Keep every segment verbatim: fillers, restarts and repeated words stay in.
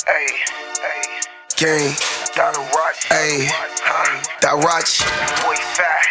Hey, hey, Gang, Doctor Roch, ayy, that Roch, boy fat,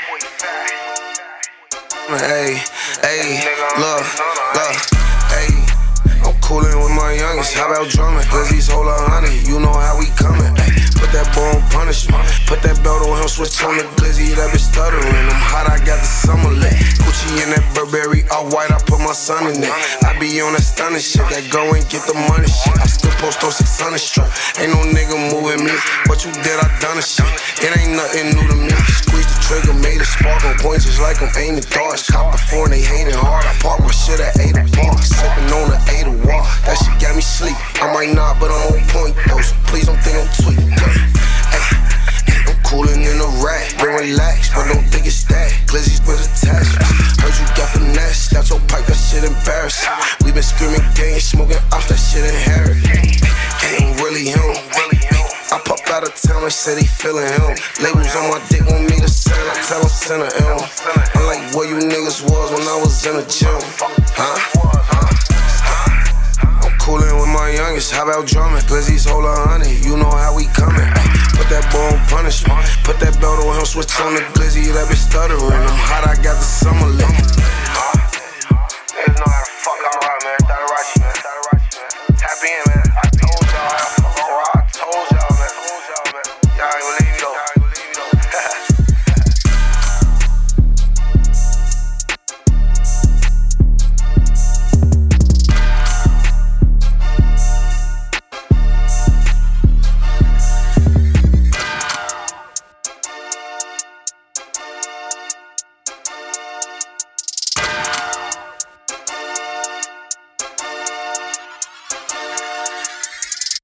ayy, ayy, look, look, ayy, I'm coolin' with my youngest, how about drumming? Glizzy's hold a hundred, you know how we comin', ayy, put that boy on punishment, put that belt on him, switch on the Glizzy, that bitch stutterin', I'm hot, I got the summer lit, Gucci in that Burberry, all white, I put my son in it, I be on that stunning shit, that go and get the money shit, I still post on six hundred strap, ain't no nigga moving me, but you did, I done a shit, it ain't nothing new to me, squeeze the trigger, made it spark on points just like I'm aiming darts, cop before and they hating hard, I park my shit at eight o'clock, sippin' on the eight of wall, that shit got me sleep, I might not, but I'm on point though, so please don't think I'm tweaking, ay, I'm coolin' in a rack, bring relax, but don't think it's that, Glizzy's with attachments, heard you got finesse, that's your pipe, that shit embarrassing, we been screaming gang, smoking off that shit inherited, ain't really him, I popped out of town, they said he feelin' him, labels on my dick want me to send, I tell him send a M, I'm like where you niggas was when I was in the gym, huh? Coolin' with my youngest, how about drumming? Glizzy's hold a hundred, you know how we comin'. Put that boy on punishment, put that belt on him, switch on the Glizzy, that bitch stutterin'. I'm hot, I got the summer lit.